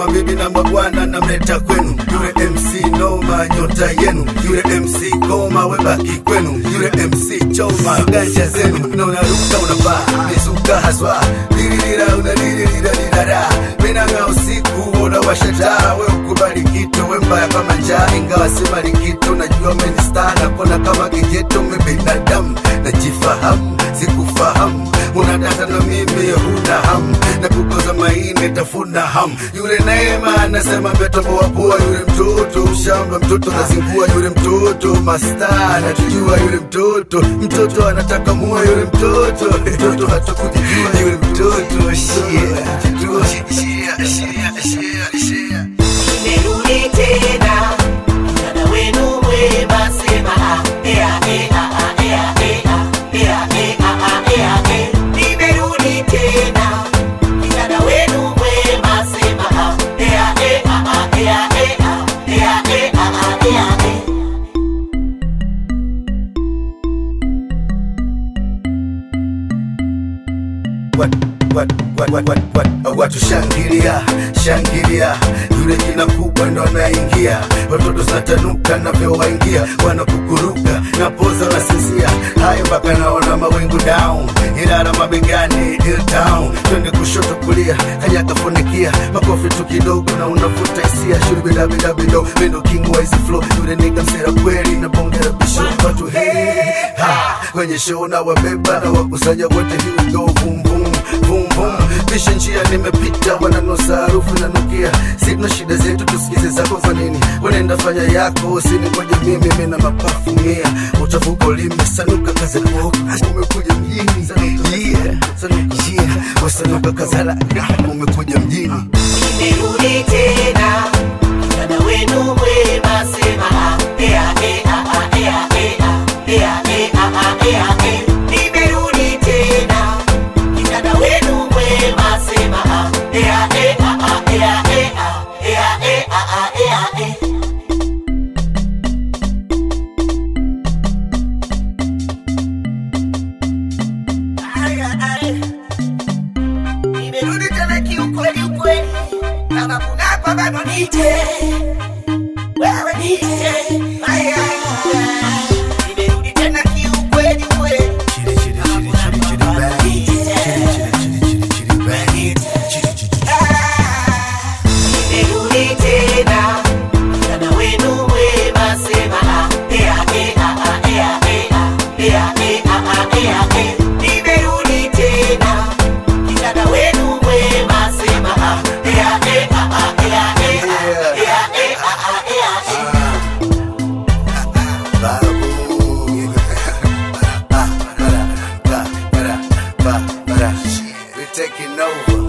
mabibi na mabwana namleta kwenu. Yule MC noma nyota yenu, yule MC koma webaki kwenu, yule MC choma ganja zenu. Na unaruka unapaa mizuka haswa, lililira unalililira lidara. Menanga usiku unawasha taa, we ukubali kitu we mbaya kama njaa. Ingawa si mali kitu najua umenistana, kona kama kijeto mbinadamu. Najifahamu sikufahamu, unadata na mimi huna hamu, na kukoza maini tafuna hamu. Yule Neema anasema metobo wapua, yule mtoto mshamba, mtoto nazingua, yule mtoto mastaa natujua, yule mtoto anataka mua, yule mtoto hatakujijua, yule mtoto shia. Nimerudi tena, kijana wenu mwema, sema nimerudi tena, kijana wenu mwema, sema Watu shangilia, shangilia, yule jina kubwa ndo anaingia. Watoto satanuka na vyo waingia, wanakukuruka na poza na sinzia. Hayo mpaka naona mawingu down, Ilala mabegani Ill Town. Twende kushoto kulia, kanyaka funikia, makofi tu kidogo na unafuta hisia. Shuri bila bila bilo, mendo king wa easy flow. Yule nigga msera kweli na bongera bisho. Watu ha, kwenye show na wabeba na wakusanya wote. Here we go, boom boom boom boom. Bisha njia nimepita, wananusa harufu na nukia. Sina shida zetu tusikize zako kwa nini, wanaenda fanya yako usiningoje mimi. Mimi na mapafu mia, utavuko limesanuka kaza kuoka. Umekuja mjini, wasanuka kazala, umekuja mjini. nimerudi tena, kijana wenu mwema, sema nimerudi tena, kijana wenu mwema, sema nimerudi tena kiukweli ukweli, kama kuna kwa bado nije, wewe nije, nimerudi tena kiukweli ukweli. Nimerudi tena, kijana wenu mwema, sema nimerudi tena, kijana wenu mwema, sema We're taking over.